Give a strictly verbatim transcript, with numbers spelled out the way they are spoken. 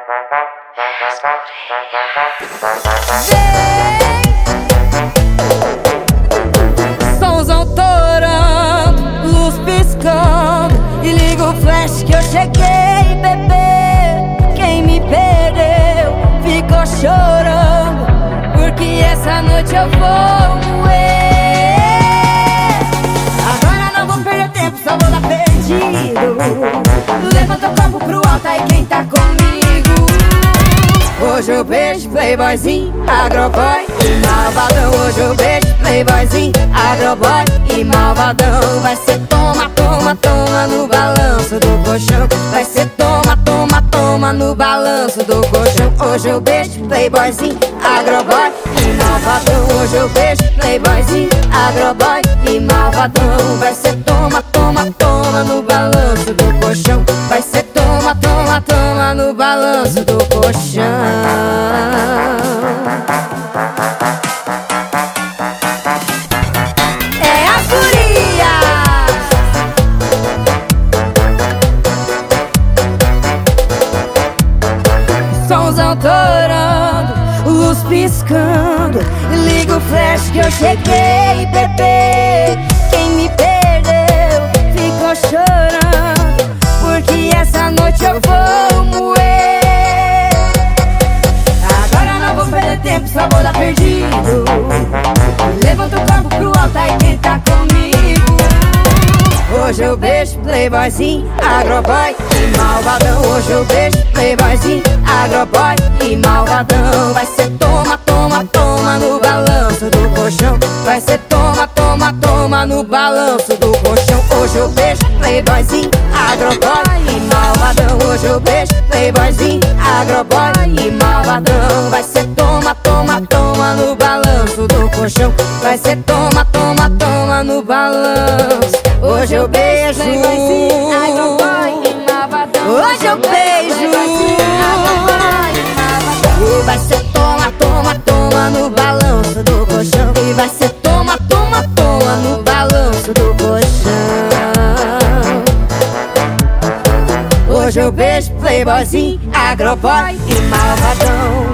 Somzão torando, luz piscando, e liga o flash que eu cheguei, bebê. Quem me perdeu ficou chorando, porque essa noite eu vou moer. Agora não vou perder tempo, só vou dar perdido. Levanta o corpo pro alto aí quem tá comigo. Hoje eu beijo playboyzinho, agroboy e malvadão. Hoje eu beijo playboyzinho, agroboy e malvadão. Vai ser toma, toma, toma no balanço do colchão. Vai ser toma, toma, toma no balanço do colchão. Hoje eu beijo playboyzinho, agroboy e malvadão. Hoje eu beijo playboyzinho, agroboy e malvadão. Vai ser toma, toma, toma no balanço do colchão. Vai ser toma, toma, toma no balanço do colchão. É a furia. Somzão torando, luz piscando, liga o flash que eu cheguei, bebê. Quem me perdeu ficou chorando, porque essa noite eu vou moer. Agora não vou perder tempo, só vou dar perdido. Levanta o corpo pro alto aí quem tá comigo. Hoje eu beijo playboyzinho, agroboy e malvadão. Hoje eu beijo playboyzinho, agroboy e malvadão. Vai ser toma, toma, toma no balanço do colchão. Vai ser toma, toma, toma no balanço do colchão. Hoje eu beijo playboyzinho, agroboy e malvadão. Hoje eu beijo playboyzinho, agroboy e malvadão. Vai ser toma, toma, toma no balanço do colchão. Vai ser toma, toma, toma no balanço. Hoje eu beijo playboyzinho, agroboy e malvadão. Hoje eu beijo agroboy e malvadão. Vai ser toma, toma, toma no balanço do colchão. E vai ser toma, toma, toma no balanço do colchão. Hoje eu beijo playboyzinho, agroboy e malvadão.